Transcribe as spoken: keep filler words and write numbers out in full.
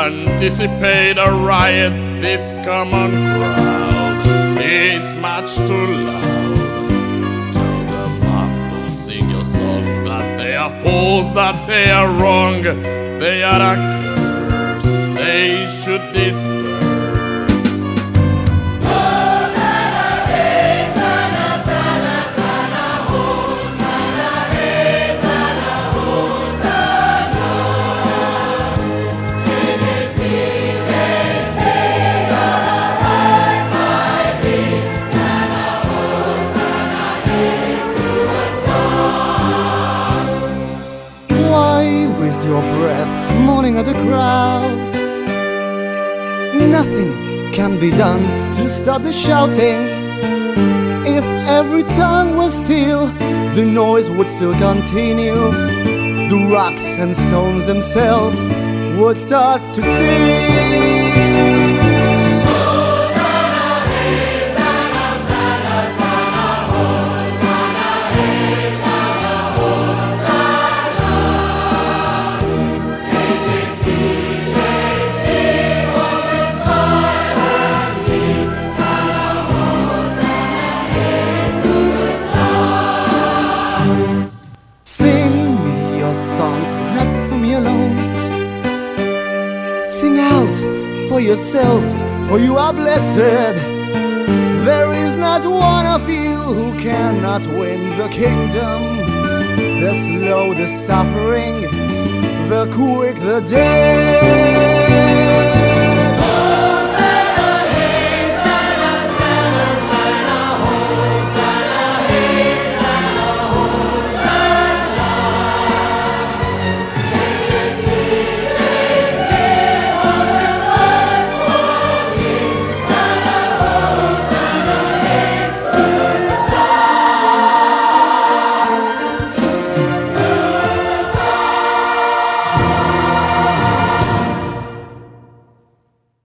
anticipate a riot. This common crowd is much too loud. Tell the mob who sing your song that they are fools, that they are wrong, they are a curse, they should disperse. Your breath, mourning at the crowd. Nothing can be done to stop the shouting. If every tongue was still, the noise would still continue. The rocks and stones themselves would start to sing. Sing out for yourselves, for you are blessed. There is not one of you who cannot win the kingdom. The slow, the suffering, the quick, the dead.